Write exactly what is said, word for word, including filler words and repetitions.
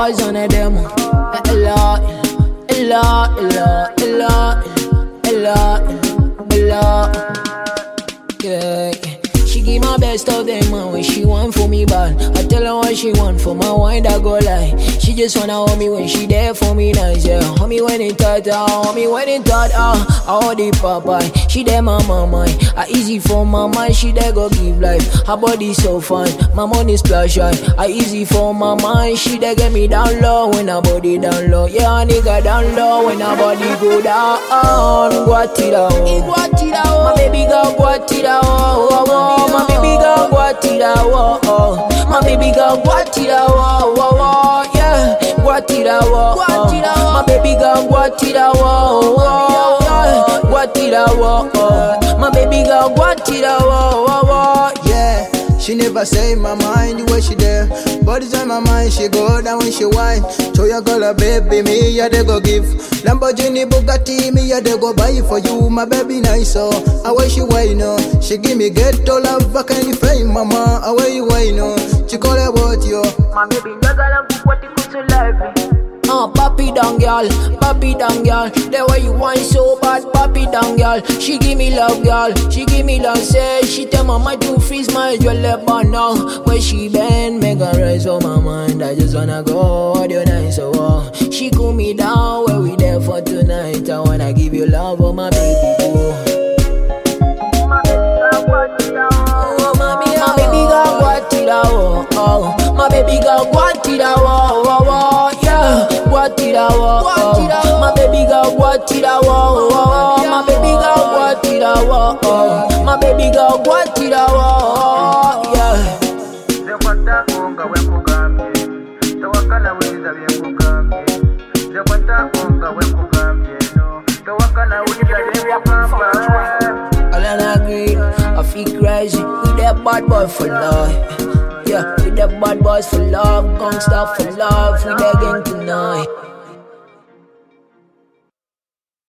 boys on a demo. Ella, Ella, Ella, Ella, Ella, Ella. Yeah. She give my best of them, man, when she want for me bad. I tell her what she want for my wine, that go lie. She just wanna hold me when she there for me nice, yeah. Hold me when it tight, ah, hold me when it tight, ah. I hold it Popeye, she there my mama. I easy for my mind, she there go give life. Her body so fine, my money splash high. I easy for my mind, she there get me down low when her body down low. Yeah, nigga down low when her body go down. Guatira, oh, my baby girl, guatira, oh, oh, oh. My baby girl, guatira, oh, oh. My baby girl, guatira, oh, oh, oh. Yeah, guatira, oh, oh. My baby girl, guatira, oh, oh, oh. Guatira, oh, oh. My baby girl, guatira, oh, oh, oh. Yeah. She never say my mind the way she there. Body's on my mind, she go down when she whine. So you call her baby, me yeah they go give. Lamborghini, Bugatti, me yeah they go buy for you. My baby nice, so away she whine, no. She give me ghetto love, I can't fame, mama. Away you whine, no. She call her what yo. My baby jaga la what it to life. Uh, papi down girl, papi down girl. The way you want so bad, papi down girl. She give me love girl, she give me love. Say she tell mama to freeze my jewelry but now where she bend, make her rise on my mind. I just wanna go audio nice, so oh. She cool me down, where we there for tonight. I wanna give you love, oh my baby boo. My baby girl, guatira, oh, oh. My baby girl, guatira, oh, oh, oh. Yeah, guatira, oh, oh. My baby girl, guatira, oh, oh, oh. My baby girl, guatira, oh, oh. My baby girl, guatira, oh, oh. Yeah. Alana Green, I feel crazy with that bad boy for life. Yeah, with that bad boys for love, gangsta for love, we that gang tonight.